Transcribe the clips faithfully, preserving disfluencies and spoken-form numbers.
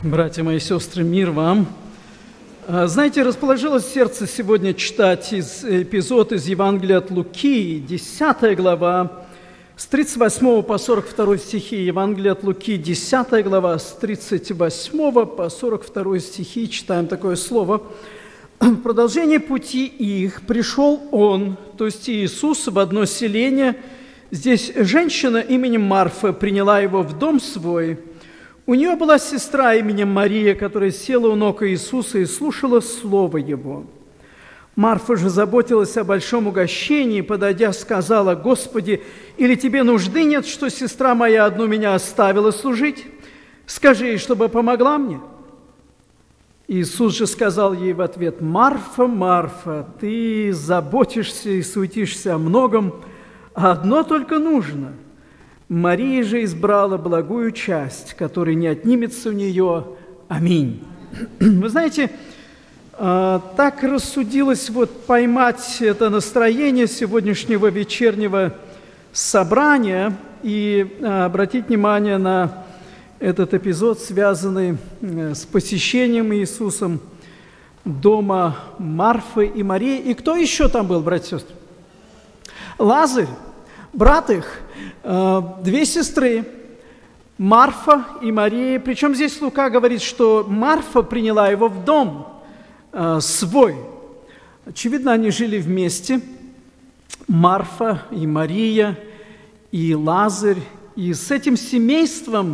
Братья мои и сестры, мир вам! Знаете, расположилось сердце сегодня читать из, эпизод из Евангелия от Луки, десятая глава, с тридцать восьмого по сорок второй стихи. Евангелие от Луки, десятая глава, с тридцать восьмого по сорок второй стихи. Читаем такое слово. «В продолжение пути их пришел Он, то есть Иисус, в одно селение. Здесь женщина именем Марфа приняла Его в дом свой. У нее была сестра именем Мария, которая села у ног Иисуса и слушала слово Его. Марфа же заботилась о большом угощении, подойдя, сказала: „Господи, или тебе нужды нет, что сестра моя одну меня оставила служить? Скажи ей, чтобы помогла мне“. Иисус же сказал ей в ответ: „Марфа, Марфа, ты заботишься и суетишься о многом, а одно только нужно. Мария же избрала благую часть, которая не отнимется у нее. Аминь“». Вы знаете, так рассудилось вот поймать это настроение сегодняшнего вечернего собрания и обратить внимание на этот эпизод, связанный с посещением Иисусом дома Марфы и Марии. И кто еще там был, братья и сестры? Лазарь, брат их, две сестры, Марфа и Мария. Причем здесь Лука говорит, что Марфа приняла его в дом свой. Очевидно, они жили вместе. Марфа и Мария, и Лазарь. И с этим семейством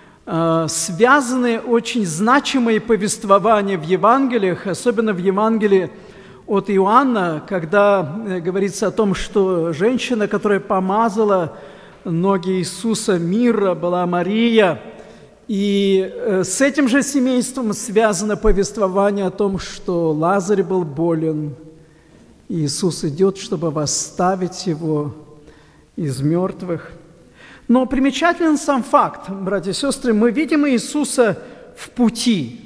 связаны очень значимые повествования в Евангелиях, особенно в Евангелии от Иоанна, когда говорится о том, что женщина, которая помазала ноги Иисуса мира, была Мария. И с этим же семейством связано повествование о том, что Лазарь был болен. Иисус идет, чтобы восставить его из мертвых. Но примечателен сам факт, братья и сестры, мы видим Иисуса в пути.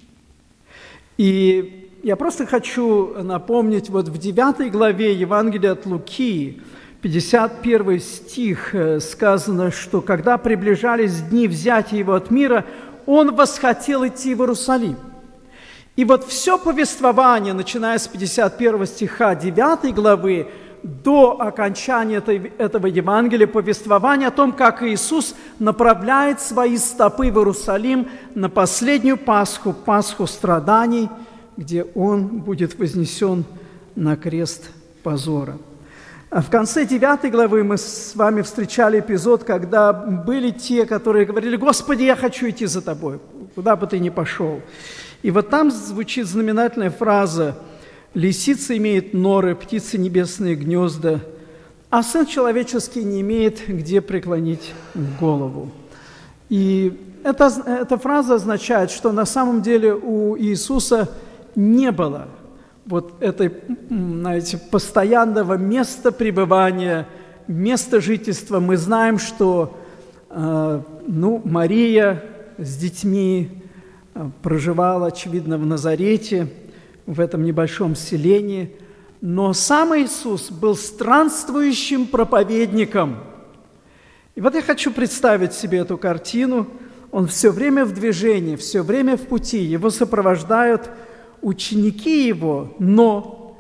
И я просто хочу напомнить, вот в девятой главе Евангелия от Луки, пятьдесят первый стих, сказано, что когда приближались дни взятия Его от мира, Он восхотел идти в Иерусалим. И вот все повествование, начиная с пятьдесят первого стиха девятой главы, до окончания этой, этого Евангелия, повествование о том, как Иисус направляет свои стопы в Иерусалим на последнюю Пасху, Пасху страданий, где Он будет вознесен на крест позора. А в конце девятой главы мы с вами встречали эпизод, когда были те, которые говорили: „Господи, я хочу идти за Тобой, куда бы Ты ни пошел“. И вот там звучит знаменательная фраза: „Лисица имеет норы, птицы небесные гнезда, а Сын Человеческий не имеет где преклонить голову“. И эта, эта фраза означает, что на самом деле у Иисуса не было вот этой, знаете, постоянного места пребывания, места жительства. Мы знаем, что э, ну, Мария с детьми проживала, очевидно, в Назарете, в этом небольшом селении. Но сам Иисус был странствующим проповедником. И вот я хочу представить себе эту картину. Он все время в движении, все время в пути. Его сопровождают ученики Его, но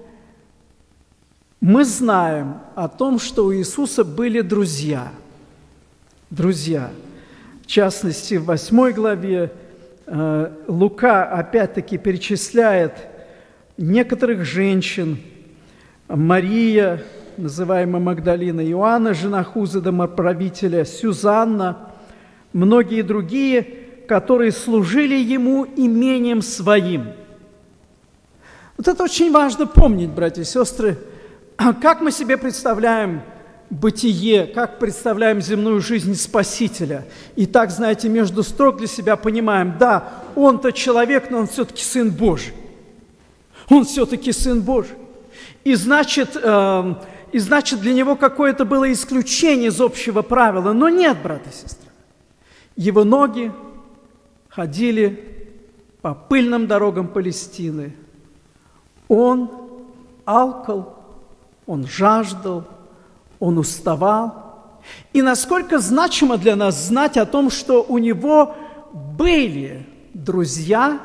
мы знаем о том, что у Иисуса были друзья. Друзья. В частности, в восьмой главе э, Лука опять-таки перечисляет некоторых женщин: Мария, называемая Магдалина, Иоанна, жена Хуза, домоправителя, Сюзанна, многие другие, которые служили Ему имением своим. Вот это очень важно помнить, братья и сестры, как мы себе представляем бытие, как представляем земную жизнь Спасителя. И так, знаете, между строк для себя понимаем: да, Он-то человек, но Он все-таки Сын Божий. Он все-таки Сын Божий. И значит, э, и значит, для Него какое-то было исключение из общего правила. Но нет, братья и сестры. Его ноги ходили по пыльным дорогам Палестины. Он алкал, Он жаждал, Он уставал. И насколько значимо для нас знать о том, что у Него были друзья.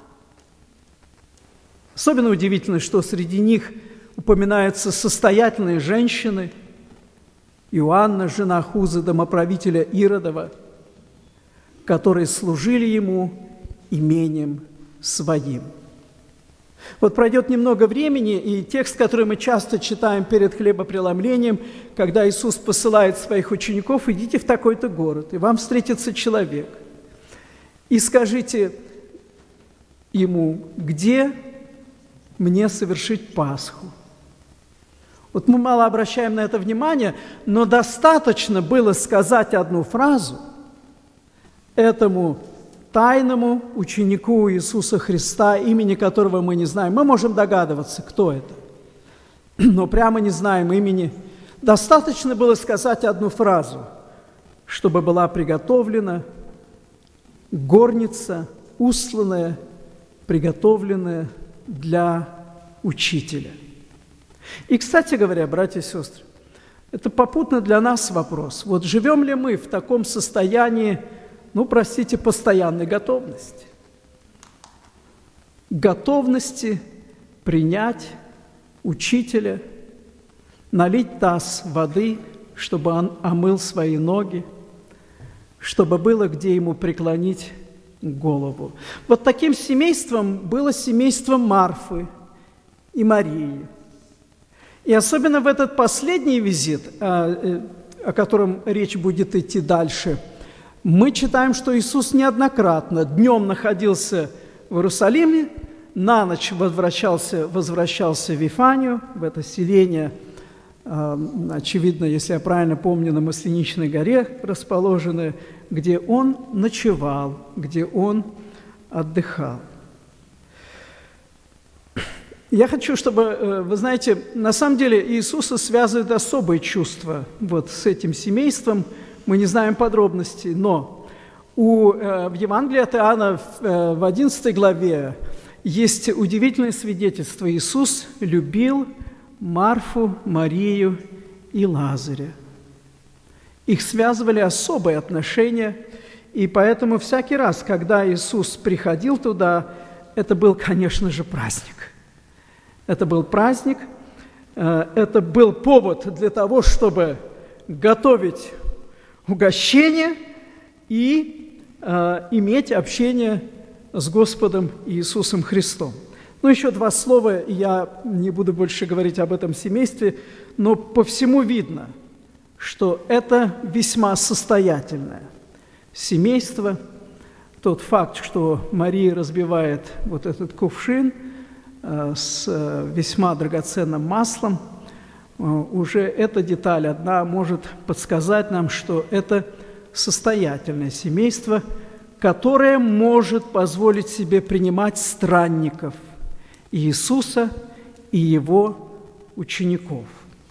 Особенно удивительно, что среди них упоминаются состоятельные женщины, Иоанна, жена Хузы, домоправителя Иродова, которые служили ему имением своим. Вот пройдет немного времени, и текст, который мы часто читаем перед хлебопреломлением, когда Иисус посылает своих учеников: идите в такой-то город, и вам встретится человек, и скажите ему, где мне совершить Пасху. Вот мы мало обращаем на это внимание, но достаточно было сказать одну фразу этому тайному ученику Иисуса Христа, имени которого мы не знаем. Мы можем догадываться, кто это, но прямо не знаем имени. Достаточно было сказать одну фразу, чтобы была приготовлена горница, устланная, приготовленная для учителя. И, кстати говоря, братья и сестры, это попутно для нас вопрос. Вот живем ли мы в таком состоянии, ну, простите, постоянной готовности? Готовности принять учителя, налить таз воды, чтобы он омыл свои ноги, чтобы было где ему преклонить голову. Вот таким семейством было семейство Марфы и Марии. И особенно в этот последний визит, о котором речь будет идти дальше, мы читаем, что Иисус неоднократно днем находился в Иерусалиме, на ночь возвращался, возвращался в Вифанию, в это селение, очевидно, если я правильно помню, на Масленичной горе расположенное, где Он ночевал, где Он отдыхал. Я хочу, чтобы, вы знаете, на самом деле Иисуса связывает особые чувства вот с этим семейством. Мы не знаем подробностей, но у, в Евангелии от Иоанна в одиннадцатой главе есть удивительное свидетельство. Иисус любил Марфу, Марию и Лазаря. Их связывали особые отношения, и поэтому всякий раз, когда Иисус приходил туда, это был, конечно же, праздник. Это был праздник, это был повод для того, чтобы готовить угощение и э, иметь общение с Господом Иисусом Христом. Ну, еще два слова, я не буду больше говорить об этом семействе, но по всему видно, что это весьма состоятельное семейство. Тот факт, что Мария разбивает вот этот кувшин э, с э, весьма драгоценным маслом, уже эта деталь одна может подсказать нам, что это состоятельное семейство, которое может позволить себе принимать странников Иисуса и Его учеников.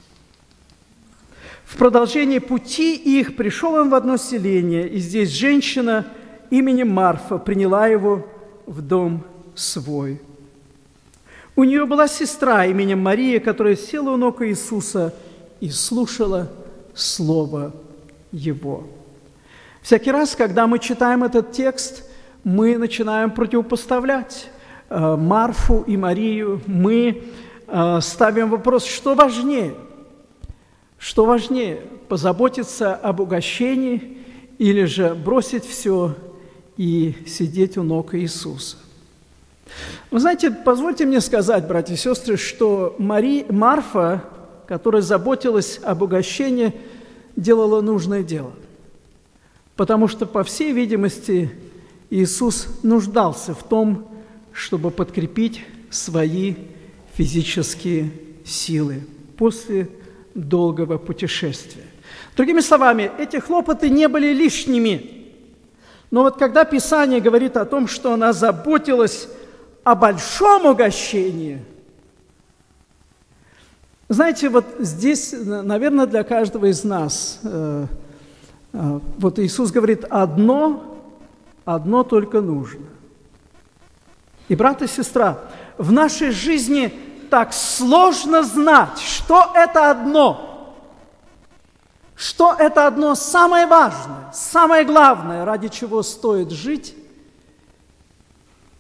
В продолжении пути их пришел он в одно селение, и здесь женщина именем Марфа приняла его в дом свой. У нее была сестра именем Мария, которая села у ног Иисуса и слушала Слово Его. Всякий раз, когда мы читаем этот текст, мы начинаем противопоставлять э, Марфу и Марию. Мы э, ставим вопрос, что важнее? Что важнее, позаботиться об угощении или же бросить все и сидеть у ног Иисуса? Вы знаете, позвольте мне сказать, братья и сестры, что Мари... Марфа, которая заботилась об угощении, делала нужное дело. Потому что, по всей видимости, Иисус нуждался в том, чтобы подкрепить свои физические силы после долгого путешествия. Другими словами, эти хлопоты не были лишними. Но вот когда Писание говорит о том, что она заботилась о большом угощении, знаете, вот здесь, наверное, для каждого из нас, э, э, вот Иисус говорит, одно, одно только нужно. И, брат и сестра, в нашей жизни так сложно знать, что это одно, что это одно самое важное, самое главное, ради чего стоит жить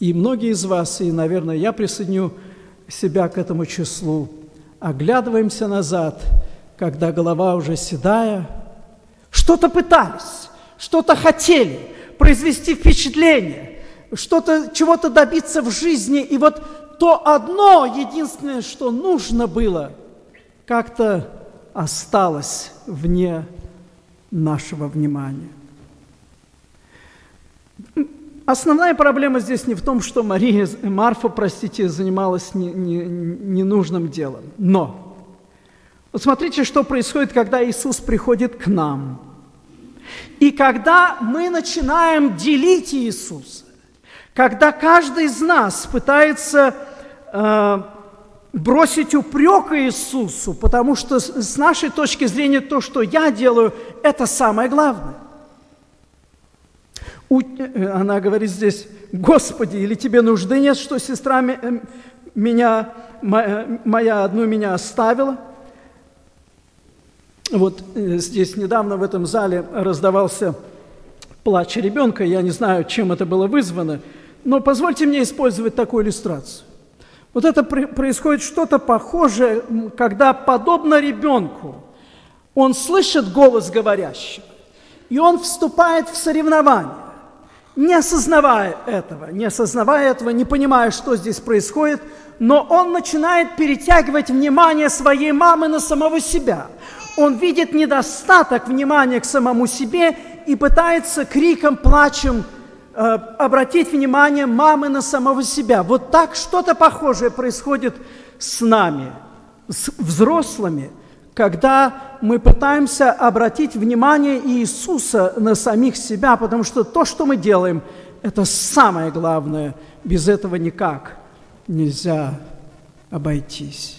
И многие из вас, и, наверное, я присоединю себя к этому числу, оглядываемся назад, когда голова уже седая, что-то пытались, что-то хотели, произвести впечатление, что-то, чего-то добиться в жизни, и вот то одно, единственное, что нужно было, как-то осталось вне нашего внимания. Основная проблема здесь не в том, что Мария, Марфа, простите, занималась не, не, ненужным делом. Но вот смотрите, что происходит, когда Иисус приходит к нам. И когда мы начинаем делить Иисуса, когда каждый из нас пытается э, бросить упрек Иисусу, потому что с нашей точки зрения то, что я делаю, это самое главное. Она говорит здесь: «Господи, или тебе нужды нет, что сестра меня, моя одну меня оставила?» Вот здесь недавно в этом зале раздавался плач ребенка. Я не знаю, чем это было вызвано, но позвольте мне использовать такую иллюстрацию. Вот это происходит что-то похожее, когда, подобно ребенку, он слышит голос говорящего, и он вступает в соревнование, не осознавая этого, не осознавая этого, не понимая, что здесь происходит, но он начинает перетягивать внимание своей мамы на самого себя. Он видит недостаток внимания к самому себе и пытается криком, плачем э, обратить внимание мамы на самого себя. Вот так что-то похожее происходит с нами, с взрослыми, когда мы пытаемся обратить внимание Иисуса на самих себя, потому что то, что мы делаем, это самое главное. Без этого никак нельзя обойтись.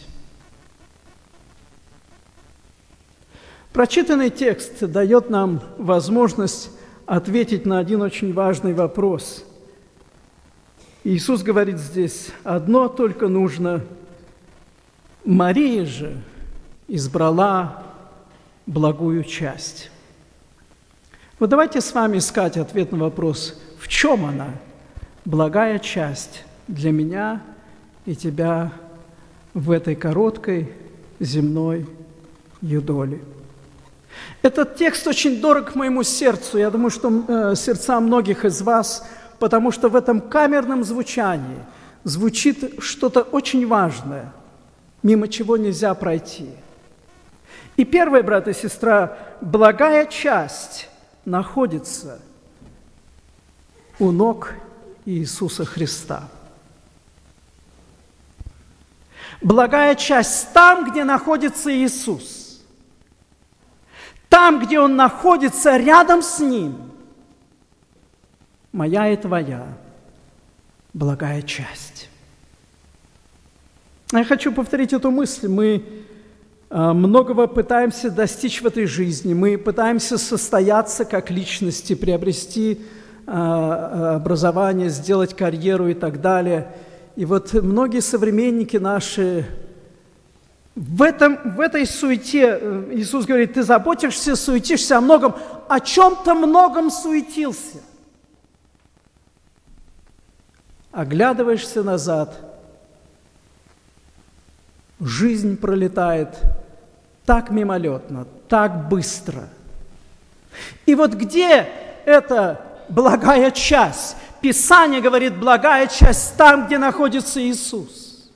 Прочитанный текст дает нам возможность ответить на один очень важный вопрос. Иисус говорит здесь: одно только нужно. Мария же избрала благую часть. Вот давайте с вами искать ответ на вопрос, в чем она, благая часть для меня и тебя в этой короткой земной юдоле. Этот текст очень дорог моему сердцу, я думаю, что э, сердца многих из вас, потому что в этом камерном звучании звучит что-то очень важное, мимо чего нельзя пройти. И первое, брат и сестра, благая часть находится у ног Иисуса Христа. Благая часть там, где находится Иисус. Там, где Он находится рядом с Ним. Моя и твоя благая часть. Я хочу повторить эту мысль. Мы многого пытаемся достичь в этой жизни. Мы пытаемся состояться как личности, приобрести образование, сделать карьеру и так далее. И вот многие современники наши в, этом, в этой суете, Иисус говорит, ты заботишься, суетишься о многом, о чем-то многом суетился. Оглядываешься назад, жизнь пролетает так мимолетно, так быстро. И вот где эта благая часть? Писание говорит, благая часть там, где находится Иисус.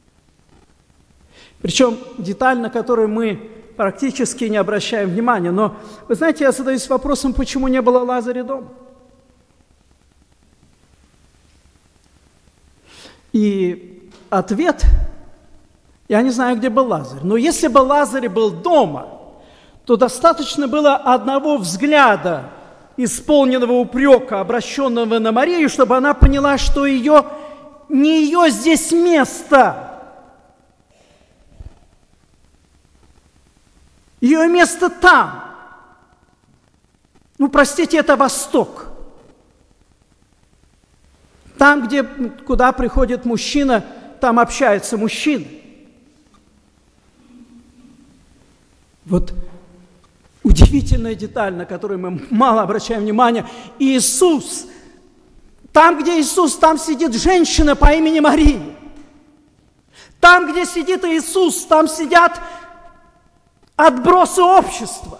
Причем деталь, на которую мы практически не обращаем внимания. Но, вы знаете, я задаюсь вопросом, почему не было Лазаря дома? И ответ, я не знаю, где был Лазарь, но если бы Лазарь был дома, то достаточно было одного взгляда, исполненного упрека, обращенного на Марию, чтобы она поняла, что ее, не ее здесь место. Ее место там. Ну, простите, это Восток. Там, где, куда приходит мужчина, там общаются мужчины. Вот удивительная деталь, на которую мы мало обращаем внимания. Иисус Там, где Иисус, там сидит женщина по имени Мария. Там, где сидит Иисус, там сидят отбросы общества.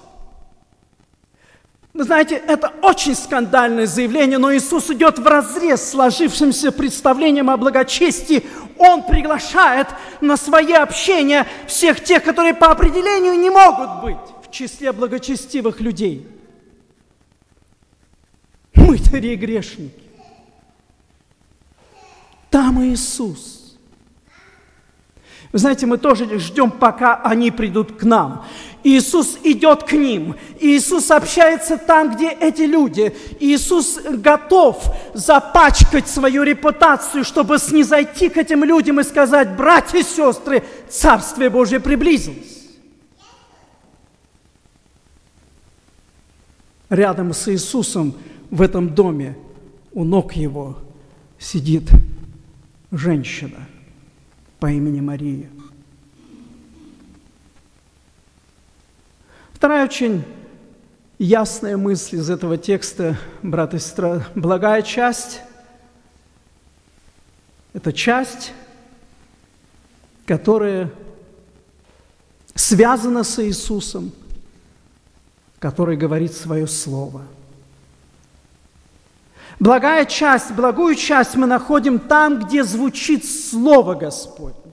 Вы знаете, это очень скандальное заявление, но Иисус идет вразрез с сложившимся представлением о благочестии. Он приглашает на свои общения всех тех, которые по определению не могут быть в числе благочестивых людей. Мытари и грешники. Там Иисус. Вы знаете, мы тоже ждем, пока они придут к нам. Иисус идет к ним. Иисус общается там, где эти люди. Иисус готов запачкать свою репутацию, чтобы снизойти к этим людям и сказать: братья и сестры, Царствие Божие приблизилось. Рядом с Иисусом в этом доме, у ног Его, сидит женщина по имени Мария. Вторая очень ясная мысль из этого текста, брат и сестра, благая часть – это часть, которая связана с Иисусом, который говорит свое слово. Благая часть, благую часть мы находим там, где звучит Слово Господне.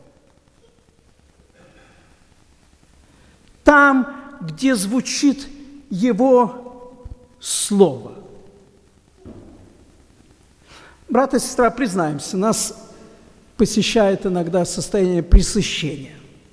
Там, где звучит Его Слово. Брат и сестра, признаемся, нас посещает иногда состояние пресыщения.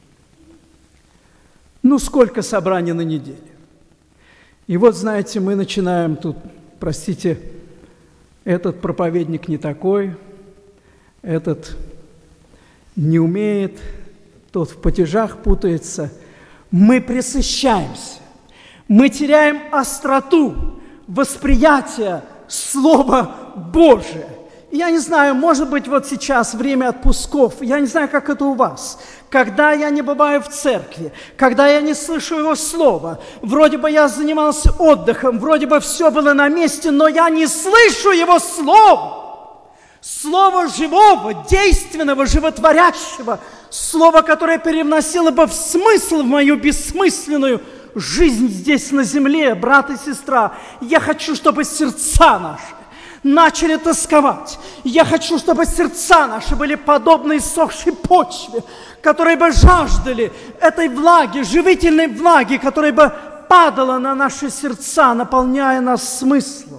Ну, сколько собраний на неделе? И вот, знаете, мы начинаем тут, простите, этот проповедник не такой, этот не умеет, тот в падежах путается. Мы пресыщаемся, мы теряем остроту восприятия Слова Божия. Я не знаю, может быть, вот сейчас время отпусков, я не знаю, как это у вас. Когда я не бываю в церкви, когда я не слышу Его Слова, вроде бы я занимался отдыхом, вроде бы все было на месте, но я не слышу Его Слова. Слово живого, действенного, животворящего, Слово, которое переносило бы в смысл в мою бессмысленную жизнь здесь на земле, брат и сестра. Я хочу, чтобы сердца наши начали тосковать. Я хочу, чтобы сердца наши были подобны иссохшей почве, которые бы жаждали этой влаги, живительной влаги, которая бы падала на наши сердца, наполняя нас смыслом.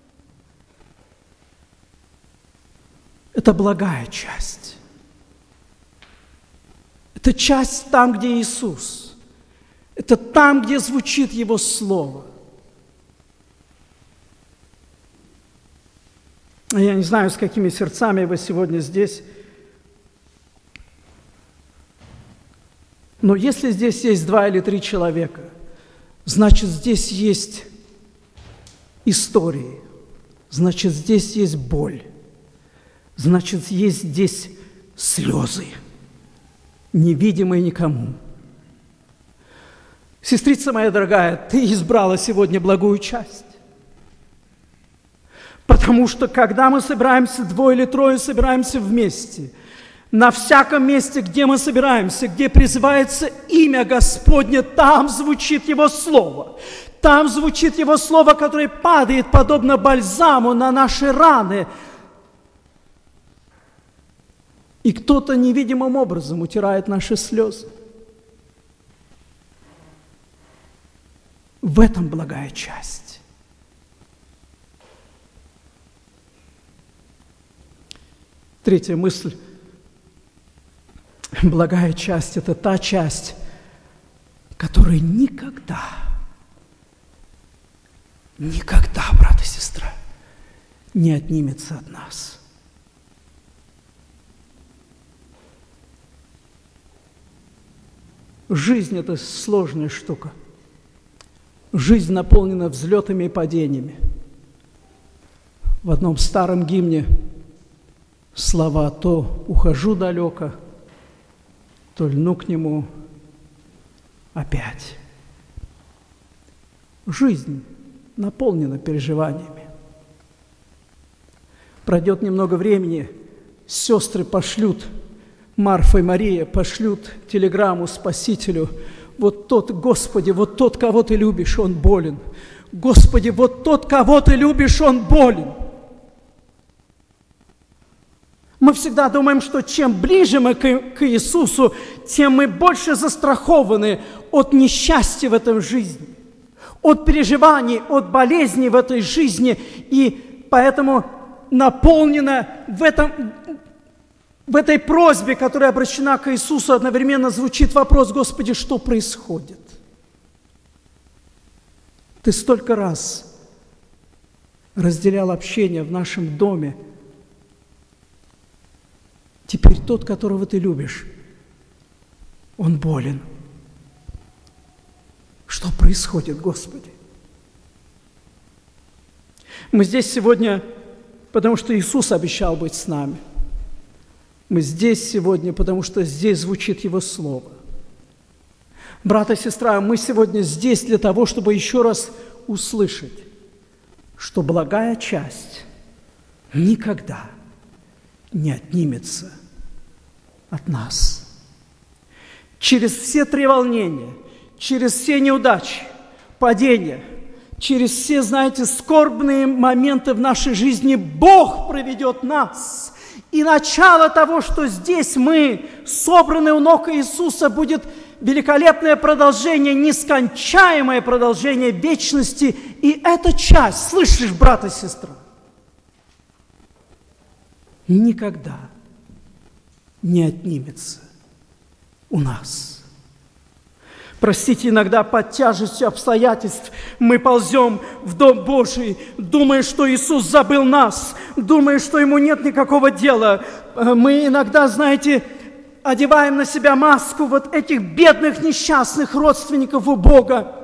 Это благая часть. Это часть там, где Иисус. Это там, где звучит Его Слово. Я не знаю, с какими сердцами вы сегодня здесь. Но если здесь есть два или три человека, значит, здесь есть истории, значит, здесь есть боль, значит, есть здесь слезы, невидимые никому. Сестрица моя дорогая, ты избрала сегодня благую часть. Потому что, когда мы собираемся, двое или трое собираемся вместе, на всяком месте, где мы собираемся, где призывается имя Господне, там звучит Его Слово. Там звучит Его Слово, которое падает, подобно бальзаму, на наши раны. И кто-то невидимым образом утирает наши слезы. В этом благая часть. Третья мысль. Благая часть – это та часть, которая никогда, никогда, брат и сестра, не отнимется от нас. Жизнь – это сложная штука. Жизнь наполнена взлетами и падениями. В одном старом гимне слова: то ухожу далеко, то льну к Нему опять. Жизнь наполнена переживаниями. Пройдет немного времени, сестры пошлют, Марфа и Мария пошлют телеграмму Спасителю: вот тот, Господи, вот тот, кого Ты любишь, он болен. Господи, вот тот, кого Ты любишь, он болен. Мы всегда думаем, что чем ближе мы к, к Иисусу, тем мы больше застрахованы от несчастья в этой жизни, от переживаний, от болезней в этой жизни. И поэтому наполнено в, этом, в этой просьбе, которая обращена к Иисусу, одновременно звучит вопрос: Господи, что происходит? Ты столько раз разделял общение в нашем доме. Теперь тот, которого Ты любишь, он болен. Что происходит, Господи? Мы здесь сегодня, потому что Иисус обещал быть с нами. Мы здесь сегодня, потому что здесь звучит Его Слово. Брат и сестра, мы сегодня здесь для того, чтобы еще раз услышать, что благая часть никогда не отнимется от нас. Через все треволнения, через все неудачи, падения, через все, знаете, скорбные моменты в нашей жизни Бог проведет нас. И начало того, что здесь мы, собраны у ног Иисуса, будет великолепное продолжение, нескончаемое продолжение вечности. И эта часть, слышишь, брат и сестра, никогда не отнимется у нас. Простите, иногда под тяжестью обстоятельств мы ползем в Дом Божий, думая, что Иисус забыл нас, думая, что Ему нет никакого дела. Мы иногда, знаете, одеваем на себя маску вот этих бедных, несчастных родственников у Бога.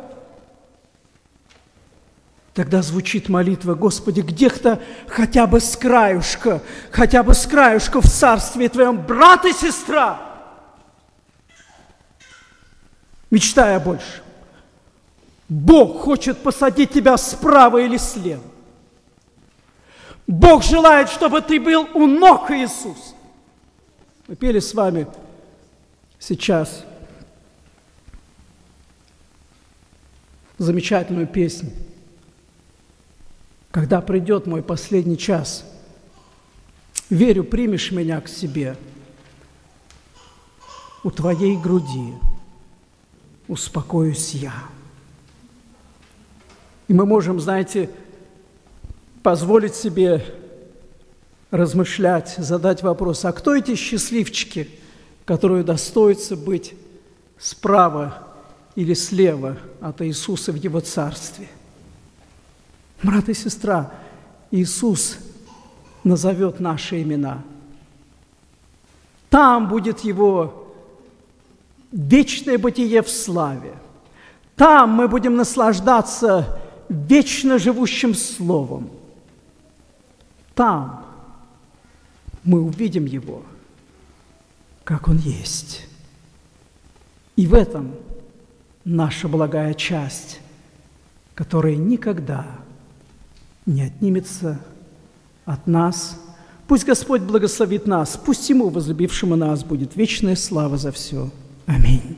Тогда звучит молитва: Господи, где-то хотя бы с краюшка, хотя бы с краюшка в Царстве Твоем, брат и сестра, мечтай о большем. Бог хочет посадить тебя справа или слева. Бог желает, чтобы ты был у ног Иисуса. Мы пели с вами сейчас замечательную песню: «Когда придет мой последний час, верю, примешь меня к себе, у Твоей груди успокоюсь я». И мы можем, знаете, позволить себе размышлять, задать вопрос: а кто эти счастливчики, которые удостоятся быть справа или слева от Иисуса в Его Царстве? Брат и сестра, Иисус назовет наши имена. Там будет Его вечное бытие в славе. Там мы будем наслаждаться вечно живущим Словом. Там мы увидим Его, как Он есть. И в этом наша благая часть, которая никогда не отнимется от нас. Пусть Господь благословит нас, пусть Ему, возлюбившему нас, будет вечная слава за все. Аминь.